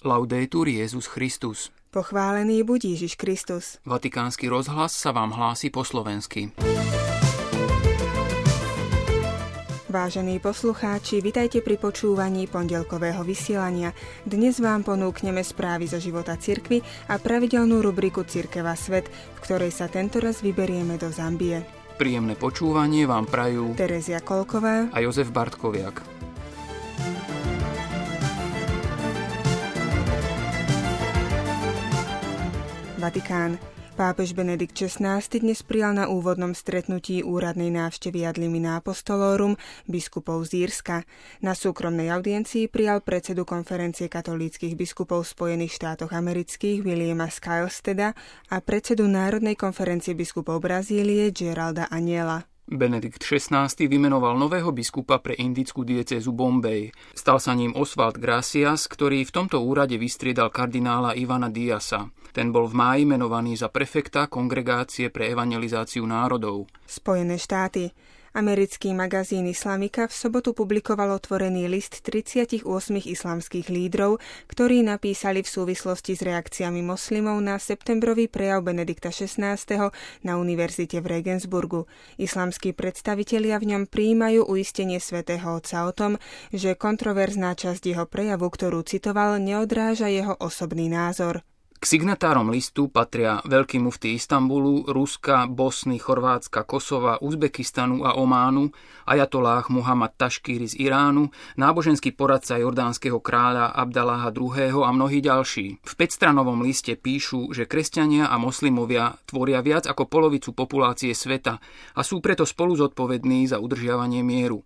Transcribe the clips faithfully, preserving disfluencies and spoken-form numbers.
Laudetur Jesus Christus. Pochválený buď Ježiš Kristus. Vatikánsky rozhlas sa vám hlási po slovensky. Vážení poslucháči, vitajte pri počúvaní pondelkového vysielania. Dnes vám ponúkneme správy zo života cirkvi a pravidelnú rubriku Cirkev a svet, v ktorej sa tentoraz vyberieme do Zambie. Príjemné počúvanie vám prajú Terezia Kolková a Jozef Bartkoviak. Vatikán. Pápež Benedikt šestnásty dnes prijal na úvodnom stretnutí úradnej návštevy Ad limina apostolorum biskupov z Írska. Na súkromnej audiencii prijal predsedu konferencie katolíckych biskupov v Spojených štátoch amerických Williama Skylsteda a predsedu Národnej konferencie biskupov Brazílie Geralda Aniela. Benedikt šestnásty vymenoval nového biskupa pre indickú diecézu Bombay. Stal sa ním Oswald Gracias, ktorý v tomto úrade vystriedal kardinála Ivana Diasa. Ten bol v máji menovaný za prefekta Kongregácie pre evangelizáciu národov. Spojené štáty. Americký magazín Islamika v sobotu publikoval otvorený list tridsaťosem islamských lídrov, ktorí napísali v súvislosti s reakciami moslimov na septembrový prejav Benedikta šestnásteho na univerzite v Regensburgu. Islamskí predstavitelia v ňom prijímajú uistenie svätého Otca o tom, že kontroverzná časť jeho prejavu, ktorú citoval, neodráža jeho osobný názor. K signatárom listu patria veľký mufti Istanbulu, Ruska, Bosny, Chorvátska, Kosova, Uzbekistanu a Ománu, ajatolláh Muhammad Taškíri z Iránu, náboženský poradca jordánskeho kráľa Abdaláha druhého. a mnohí ďalší. V päťstranovom liste píšu, že kresťania a moslimovia tvoria viac ako polovicu populácie sveta a sú preto spolu zodpovední za udržiavanie mieru.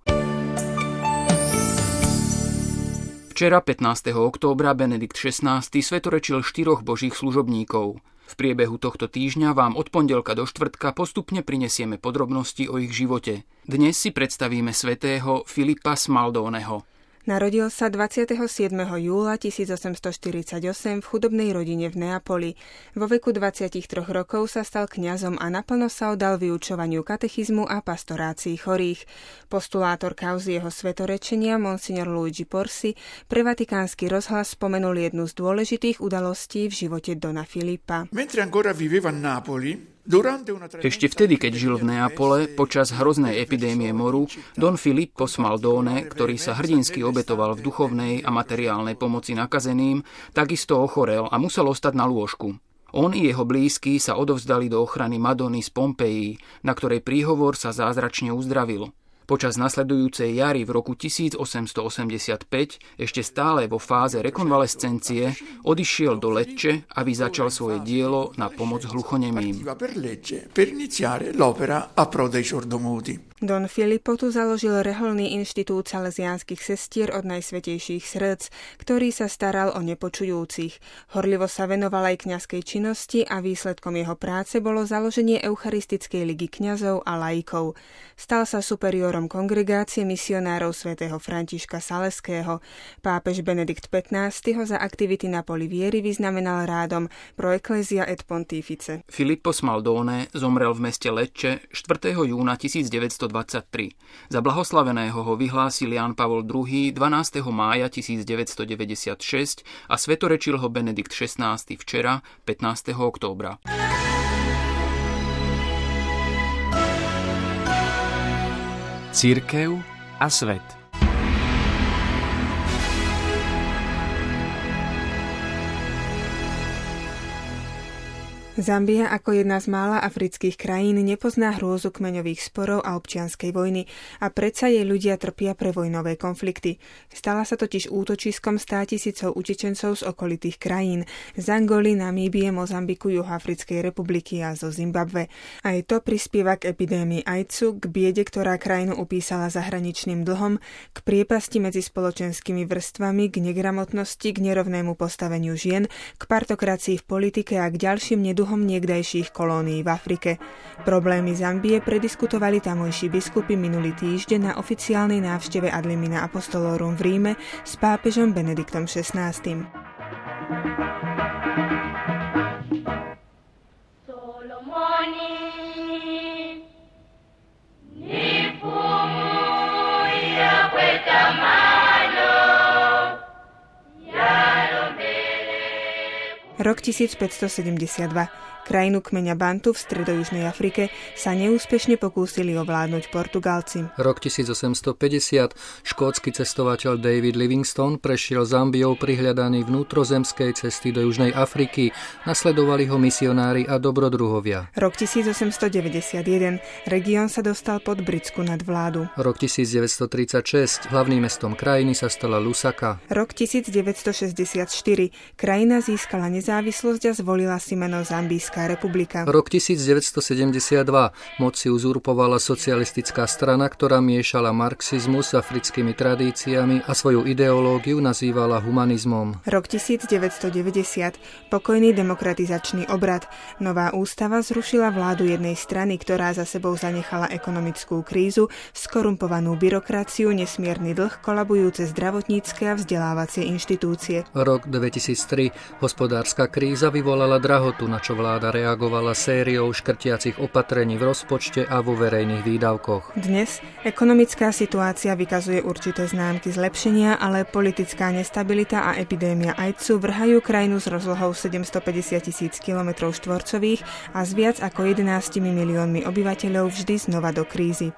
Včera, pätnásteho októbra, Benedikt šestnásty svetorečil štyroch božích služobníkov. V priebehu tohto týždňa vám od pondelka do štvrtka postupne prinesieme podrobnosti o ich živote. Dnes si predstavíme svätého Filipa Smaldóneho. Narodil sa dvadsiateho siedmeho júla tisícosemstoštyridsaťosem v chudobnej rodine v Neapoli. Vo veku dvadsaťtri rokov sa stal kňazom a naplno sa oddal vyučovaniu katechizmu a pastorácii chorých. Postulátor kauzy jeho svetorečenia, monsignor Luigi Porsi, pre Vatikánsky rozhlas spomenul jednu z dôležitých udalostí v živote Dona Filipa. Ešte vtedy, keď žil v Neapole, počas hroznej epidémie moru, Don Filippo Smaldone, ktorý sa hrdinsky obetoval v duchovnej a materiálnej pomoci nakazeným, takisto ochorel a musel ostať na lôžku. On i jeho blízky sa odovzdali do ochrany Madony z Pompeji, na ktorej príhovor sa zázračne uzdravil. Počas nasledujúcej jary v roku tisícosemstoosemdesiatpäť, ešte stále vo fáze rekonvalescencie, odišiel do Lecce, aby začal svoje dielo na pomoc hluchonemým. Don Filippo tu založil reholný inštitút salesiánskych sestier od Najsvätejších srdc, ktorý sa staral o nepočujúcich. Horlivo sa venoval aj kňazskej činnosti a výsledkom jeho práce bolo založenie Eucharistickej ligy kňazov a laikov. Stal sa superiórom kongregácie misionárov svätého Františka Saleského. Pápež Benedikt pätnásty ho za aktivity na poli viery vyznamenal rádom Pro Ecclesia et Pontifice. Filippo Smaldone zomrel v meste Lecce štvrtého júna tisícdeväťstodvadsaťtri. Za blahoslaveného ho vyhlásil Ján Pavol druhý. dvanásteho mája tisícdeväťstodeväťdesiatšesť a svetorečil ho Benedikt šestnásty včera, pätnásteho októbra. Cirkev a svet. Zambia ako jedna z mála afrických krajín nepozná hrôzu kmeňových sporov a občianskej vojny a predsa jej ľudia trpia pre vojnové konflikty. Stala sa totiž útočiskom státisícov utečencov z okolitých krajín, z Angoly, Namíbie, Mozambiku, Juhoafrickej republiky a zo Zimbabwe. Aj to prispieva k epidémii ajcu, k biede, ktorá krajinu upísala zahraničným dlhom, k priepasti medzi spoločenskými vrstvami, k negramotnosti, k nerovnému postaveniu žien, k partokracii v politike a k ďalším neduchom niekdajších kolónií v Afrike. Problémy Zambie prediskutovali tamojší biskupy minulý týždeň na oficiálnej návšteve Ad limina apostolorum v Ríme s pápežom Benediktom šestnásty. Yeah. Rok tisícpäťstosedemdesiatdva. Krajinu kmeňa Bantu v stredojužnej Afrike sa neúspešne pokúsili ovládnuť Portugalci. Rok tisícosemstopäťdesiat. Škótsky cestovateľ David Livingstone prešiel Zambiou pri hľadaní vnútrozemskej cesty do Južnej Afriky. Nasledovali ho misionári a dobrodruhovia. Rok tisícosemstodeväťdesiatjeden. Región sa dostal pod britskú nadvládu. Rok tisícdeväťstotridsaťšesť. Hlavným mestom krajiny sa stala Lusaka. Rok tisícdeväťstošesťdesiatštyri. Krajina získala nezávislosť a zvolila si meno Zambijská republika. Rok tisícdeväťstosedemdesiatdva. Moc si uzurpovala socialistická strana, ktorá miešala marxizmus s africkými tradíciami a svoju ideológiu nazývala humanizmom. Rok tisícdeväťstodeväťdesiat. Pokojný demokratizačný obrad. Nová ústava zrušila vládu jednej strany, ktorá za sebou zanechala ekonomickú krízu, skorumpovanú byrokraciu, nesmierny dlh, kolabujúce zdravotnícke a vzdelávacie inštitúcie. Rok dvetisíctri. Hospodárska kríza vyvolala drahotu, na čo vláda reagovala sériou škrtiacich opatrení v rozpočte a vo verejných výdavkoch. Dnes ekonomická situácia vykazuje určité známky zlepšenia, ale politická nestabilita a epidémia ajcu vrhajú krajinu s rozlohou sedemstopäťdesiat tisíc kilometrov štvorcových a s viac ako jedenástimi miliónmi obyvateľov vždy znova do krízy.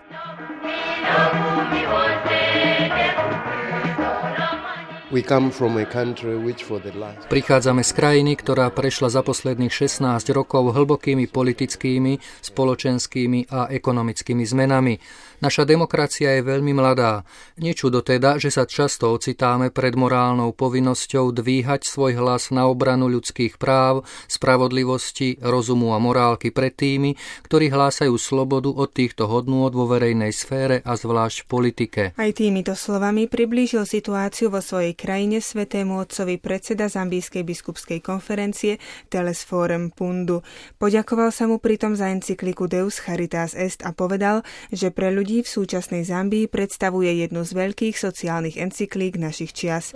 Prichádzame z krajiny, ktorá prešla za posledných šestnásť rokov hlbokými politickými, spoločenskými a ekonomickými zmenami. Naša demokracia je veľmi mladá. Nečudo teda, že sa často ocitáme pred morálnou povinnosťou dvíhať svoj hlas na obranu ľudských práv, spravodlivosti, rozumu a morálky pred tými, ktorí hlásajú slobodu od týchto hodnôt vo verejnej sfére a zvlášť v politike. Aj týmito slovami priblížil situáciu vo svojej krajine svätému otcovi predseda Zambijskej biskupskej konferencie Telesforem Pundu. Poďakoval sa mu pritom za encykliku Deus Charitas Est a povedal, že pre ľudí v súčasnej Zambii predstavuje jednu z veľkých sociálnych encyklík našich čias.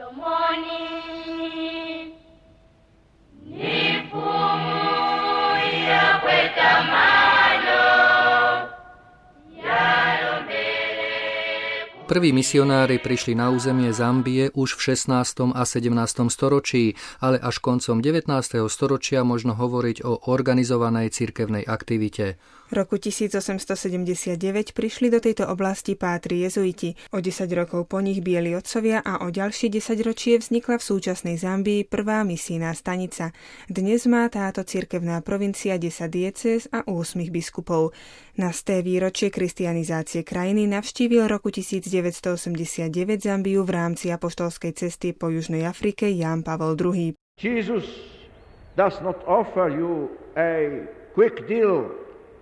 Prví misionári prišli na územie Zambie už v šestnástom a sedemnástom storočí, ale až koncom devätnásteho storočia možno hovoriť o organizovanej cirkevnej aktivite. V roku tisícosemstosedemdesiatdeväť prišli do tejto oblasti pátri jezuiti. O desať rokov po nich bieli otcovia a o ďalšie desaťročie vznikla v súčasnej Zambii prvá misijná stanica. Dnes má táto cirkevná provincia desať diecéz a osem biskupov. Na sté výročie kristianizácie krajiny navštívil roku tisícdeväťstoosemdesiatdeväť Zambiu v rámci apoštolskej cesty po Južnej Afrike Ján Pavol druhý. Jesus does not offer you a quick deal.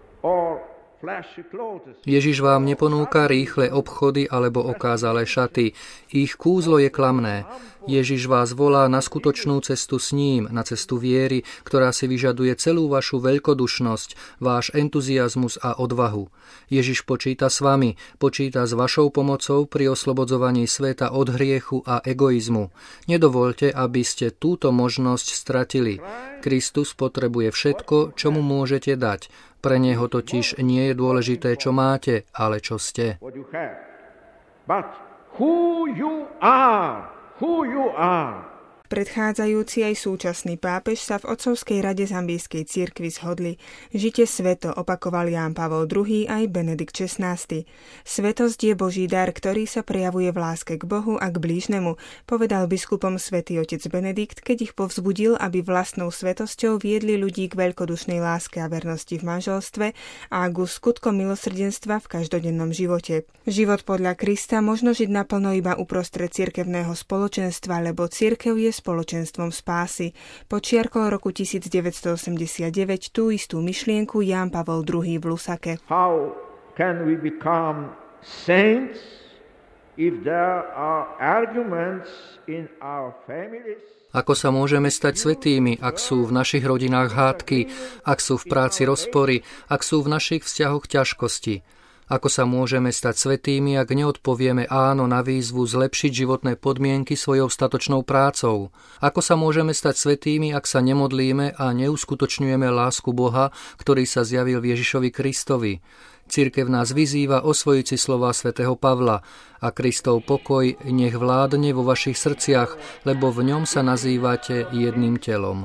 Ježiš vám neponúka rýchle obchody alebo okázalé šaty. Ich kúzlo je klamné. Ježiš vás volá na skutočnú cestu s ním, na cestu viery, ktorá si vyžaduje celú vašu veľkodušnosť, váš entuziazmus a odvahu. Ježiš počíta s vami, počíta s vašou pomocou pri oslobodzovaní sveta od hriechu a egoizmu. Nedovoľte, aby ste túto možnosť stratili. Kristus potrebuje všetko, čo mu môžete dať. Pre neho totiž nie je dôležité, čo máte, ale čo ste. But who you are, who you are. Predchádzajúci aj súčasný pápež sa v otcovskej rade Zambijskej cirkvi zhodli. Žite sveto, opakoval Ján Pavol druhý aj Benedikt šestnásty. Svetosť je Boží dar, ktorý sa prejavuje v láske k Bohu a k blížnemu, povedal biskupom svätý otec Benedikt, keď ich povzbudil, aby vlastnou svetosťou viedli ľudí k veľkodušnej láske a vernosti v manželstve a ku skutkom milosrdenstva v každodennom živote. Život podľa Krista možno žiť naplno iba uprostred cirkevného spoločenstva, lebo cirkev je spoločenstvom spásy. Počiarkol roku tisícdeväťstoosemdesiatdeväť tú istú myšlienku Ján Pavol druhý v Lusake. How can we become saints if there are arguments in our families? Ako sa môžeme stať svätými, ak sú v našich rodinách hádky, ak sú v práci rozpory, ak sú v našich vzťahoch ťažkosti? Ako sa môžeme stať svätými, ak neodpovieme áno na výzvu zlepšiť životné podmienky svojou statočnou prácou? Ako sa môžeme stať svätými, ak sa nemodlíme a neuskutočňujeme lásku Boha, ktorý sa zjavil v Ježišovi Kristovi? Cirkev nás vyzýva osvojiť si slová svätého Pavla a Kristov pokoj nech vládne vo vašich srdciach, lebo v ňom sa nazývate jedným telom.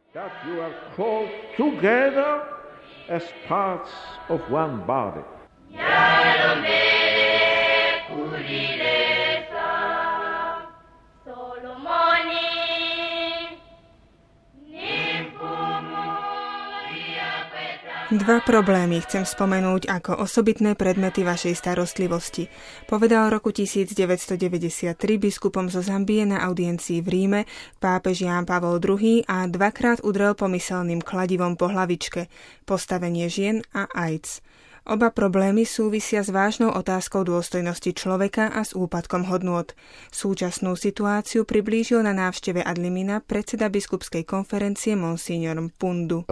That you are called together as parts of one body. Dva problémy chcem spomenúť ako osobitné predmety vašej starostlivosti, povedal roku devätnásťstodeväťdesiattri biskupom zo Zambie na audiencii v Ríme pápež Ján Pavol druhý. A dvakrát udrel pomyselným kladivom po hlavičke, postavenie žien a AIDS. Oba problémy súvisia s vážnou otázkou dôstojnosti človeka a s úpadkom hodnôt. Súčasnú situáciu priblížil na návšteve Ad Limina predseda biskupskej konferencie Monsignor Mpundu.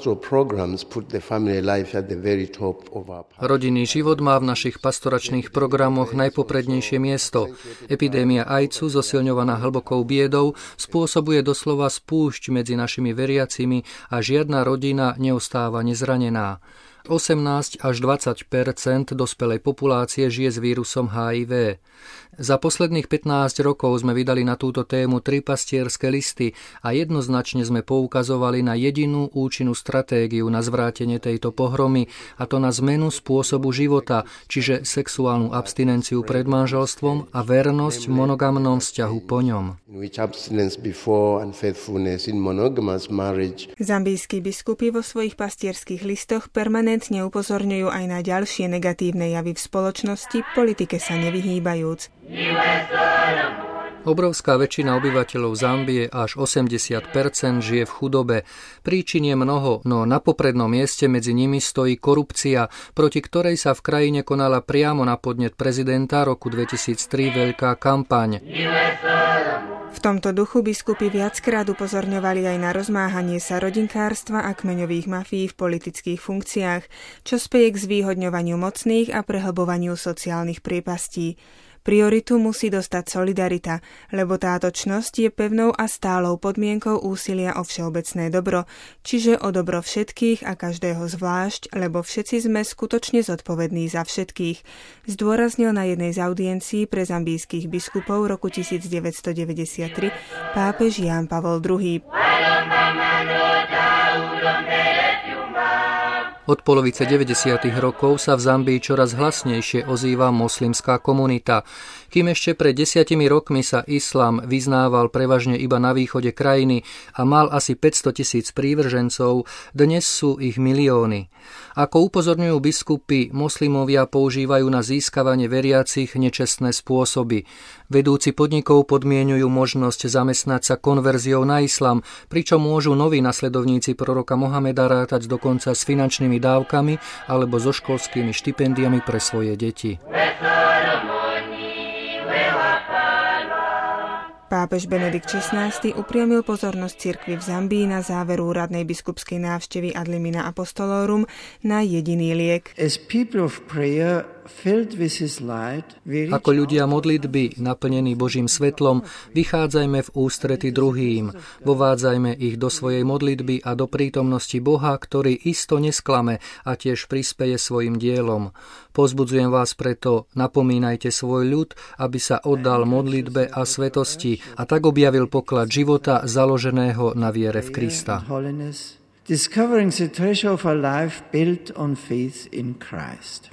Rodinný život má v našich pastoračných programoch najpoprednejšie miesto. Epidémia AIDSu, zosilňovaná hlbokou biedou, spôsobuje doslova spúšť medzi našimi veriacimi a žiadna rodina neostáva nezranená. osemnásť až dvadsať percent dospelej populácie žije s vírusom há í vé. Za posledných pätnásť rokov sme vydali na túto tému tri pastierské listy a jednoznačne sme poukazovali na jedinú účinnú stratégiu na zvrátenie tejto pohromy, a to na zmenu spôsobu života, čiže sexuálnu abstinenciu pred manželstvom a vernosť v monogamnom vzťahu po ňom. Zambijskí biskupy vo svojich pastierských listoch permanentne upozorňujú aj na ďalšie negatívne javy v spoločnosti, politike sa nevyhýbajúc. Obrovská väčšina obyvateľov Zambie, až osemdesiat percent, žije v chudobe. Príčin je mnoho, no na poprednom mieste medzi nimi stojí korupcia, proti ktorej sa v krajine konala priamo na podnet prezidenta roku dvetisíctri veľká kampaň. V tomto duchu biskupy viackrát upozorňovali aj na rozmáhanie sa rodinkárstva a kmeňových mafií v politických funkciách, čo speje k zvýhodňovaniu mocných a prehlbovaniu sociálnych priepastí. Prioritu musí dostať solidarita, lebo táto čnosť je pevnou a stálou podmienkou úsilia o všeobecné dobro, čiže o dobro všetkých a každého zvlášť, lebo všetci sme skutočne zodpovední za všetkých, zdôraznil na jednej z audiencií pre zambijských biskupov roku devätnásťstodeväťdesiattri pápež Ján Pavol druhý. Od polovice deväťdesiatych rokov sa v Zambii čoraz hlasnejšie ozýva moslimská komunita. Kým ešte pred desiatimi rokmi sa islám vyznával prevažne iba na východe krajiny a mal asi päťsto tisíc prívržencov, dnes sú ich milióny. Ako upozorňujú biskupy, moslimovia používajú na získavanie veriacich nečestné spôsoby. Vedúci podnikov podmienujú možnosť zamestnať sa konverziou na islám, pričom môžu noví nasledovníci proroka Mohameda rátať dokonca s finančnými dávkami alebo so školskými štipendiami pre svoje deti. Pápež Benedikt šestnásty upriamil pozornosť cirkvi v Zambii na záver úradnej biskupskej návštevy Ad Limina Apostolorum na jediný liek. Ako ľudia modlitby, naplnení Božím svetlom, vychádzajme v ústrety druhým, vovádzajme ich do svojej modlitby a do prítomnosti Boha, ktorý isto nesklame a tiež prispeje svojim dielom. Pozbudzujem vás preto, napomínajte svoj ľud, aby sa oddal modlitbe a svetosti a tak objavil poklad života založeného na viere v Krista. Discovering the treasure of a life built on faith in Christ.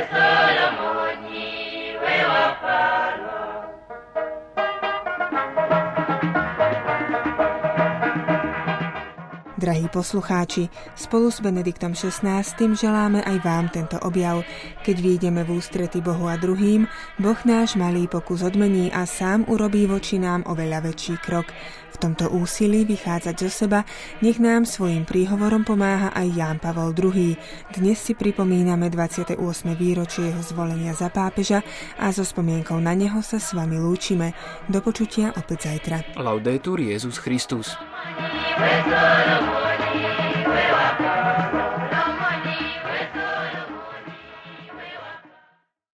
Drahí poslucháči, spolu s Benediktom šestnásty želáme aj vám tento objav. Keď vyjdeme v ústrety Bohu a druhým, Boh náš malý pokus odmení a sám urobí voči nám oveľa väčší krok. V tomto úsilí vychádzať zo seba, nech nám svojim príhovorom pomáha aj Ján Pavol druhý. Dnes si pripomíname dvadsiate ôsme výročie jeho zvolenia za pápeža a so spomienkou na neho sa s vami lúčime. Do počutia opäť zajtra. Laudetur Jesus Christus. We're